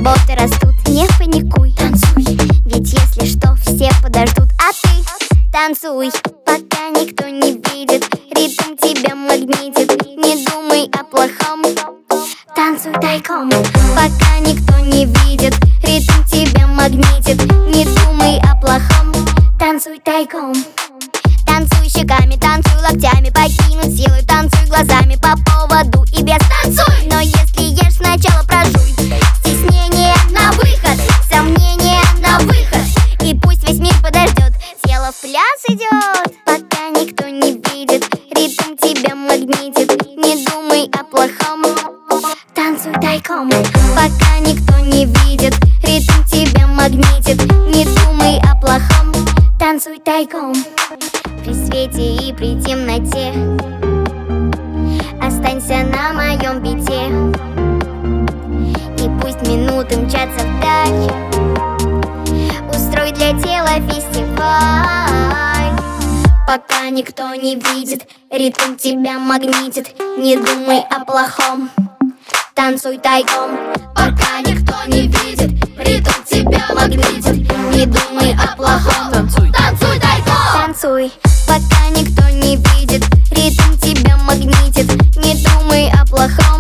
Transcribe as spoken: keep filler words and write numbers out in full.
заботы растут. Не паникуй, танцуй, ведь если что, все подождут. А ты танцуй, пока никто не видит. Ритм тебя магнитит, не думай о плохом. Танцуй тайком, пока никто не видит. Ритм тебя магнитит, не думай о плохом. Танцуй тайком. Танцуй щеками, танцуй локтями, покинуть силу, танцуй глазами по поводу и без. Танцуй! Но если ешь, сначала прожуй. Стеснение на выход, сомнения на выход. И пусть весь мир подождет, тело в пляс идет. Пока никто не видит, ритм тебя магнитит, не думай о плохом. Танцуй тайком, пока никто не видит. Ритм тебя магнитит, не думай о плохом. Танцуй тайком. При свете и при темноте останься на моем бите. И пусть минуты мчатся вдаль, устрой для тела фестиваль. Пока никто не видит, ритм тебя магнитит, не думай о плохом. Танцуй тайком, пока никто не видит, ритм тебя магнитит, не думай о плохом. Танцуй, танцуй тайком. Танцуй, пока никто не видит, ритм тебя магнитит, не думай о плохом.